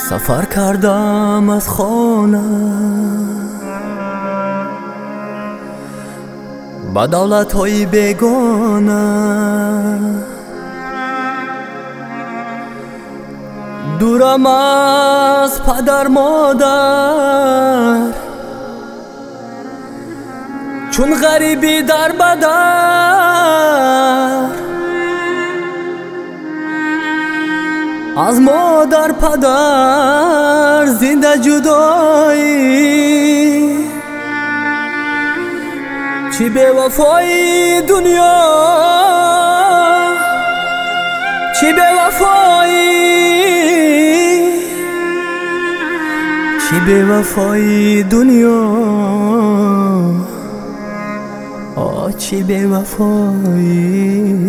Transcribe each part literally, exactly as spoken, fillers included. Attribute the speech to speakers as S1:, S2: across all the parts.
S1: سفر کردم از خانه با دولت های بیگانه، دورم از پدر مادر چون غریبی در بدر، از مادر پدر زنده جدایی، چی به وفایی دنیا، چی به وفایی، چی به وفایی دنیا، آه چی به وفایی.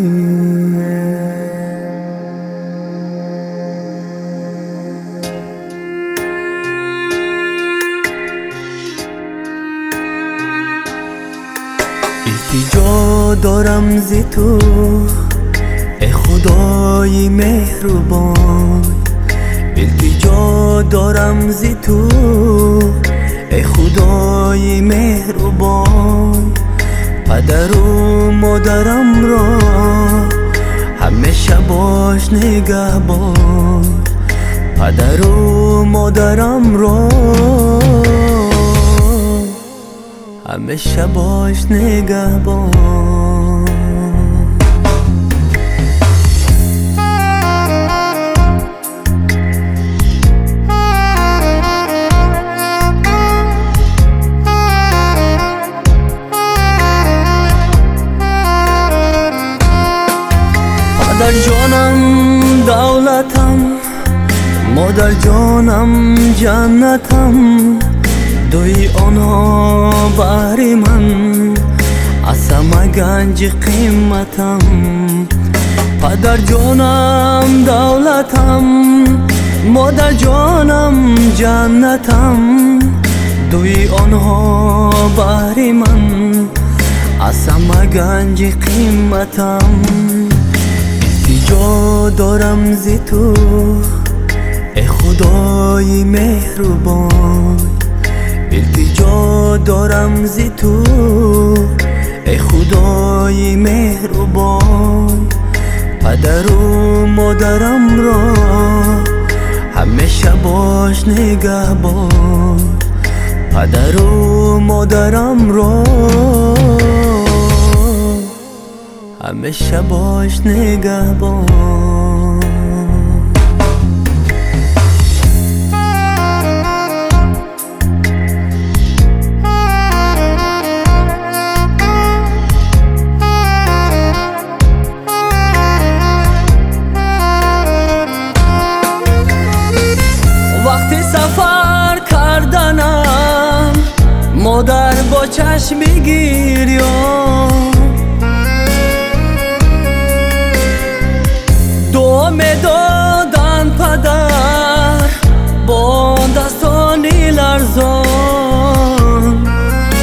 S1: التجا دارم زی تو ای خدای مهربان، التجا دارم زی تو ای خدای مهربان، پدر و مادرم را همیشه باش نگهبان، پدر و مادرم را همیشه باش نگهبان. پدر جانم دولتم، مادر جانم جنتم، دوی آنها باری من از همه گنج قیمتم. پدر جانم دولتم، مادر جانم جنتم، دوی آنها باری من از همه گنج قیمتم. التجا دارم زی تو ای خدای مهربان، التجا دارم زی تو ای خدای مهربان، پدر و مادرم را همیشه باش نگهبان، پدر و مادرم را همیشه باش نگهبان. وقتی سفر کردنم مادر با چشم گریان، دعا میدادن پدر با دستانی لرزان.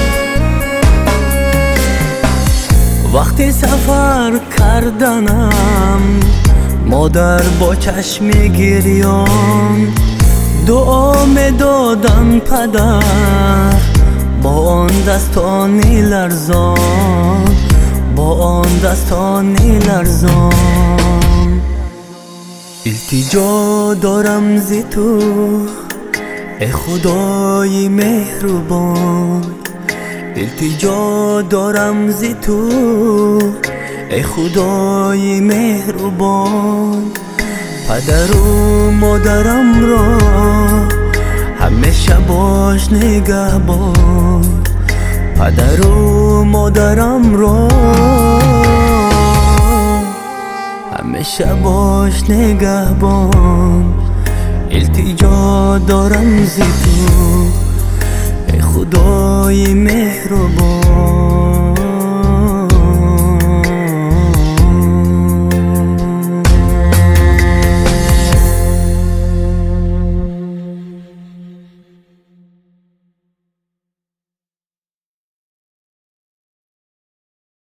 S1: وقتی سفر کردنم مادر با چشم گریان، دعا میدادن پدر با آن دستانی لرزان، با آن دستانی لرزان. التجا دارم زی تو ای خدای مهربان، التجا دارم زی تو ای خدای مهربان، پدر و مادرم را همیشه باش نگهبان، پدر و مادرم را همیشه باش نگهبان. التجا دارم زی تو ای خدای مهربان.